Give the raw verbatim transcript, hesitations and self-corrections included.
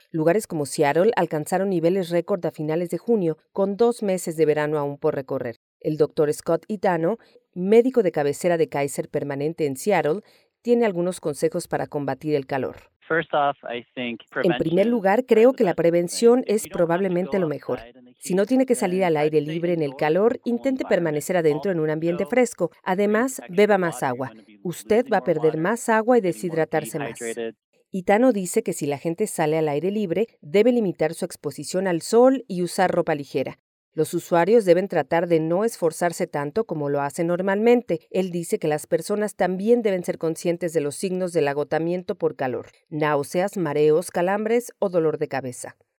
Lugares como Seattle alcanzaron niveles récord a finales de junio, con dos meses de verano aún por recorrer. El doctor Scott Itano, médico de cabecera de Kaiser permanente en Seattle, tiene algunos consejos para combatir el calor. En primer lugar, creo que la prevención es probablemente lo mejor. Si no tiene que salir al aire libre en el calor, intente permanecer adentro en un ambiente fresco. Además, beba más agua. Usted va a perder más agua y deshidratarse más. Itano dice que si la gente sale al aire libre, debe limitar su exposición al sol y usar ropa ligera. Los usuarios deben tratar de no esforzarse tanto como lo hacen normalmente. Él dice que las personas también deben ser conscientes de los signos del agotamiento por calor: náuseas, mareos, calambres o dolor de cabeza.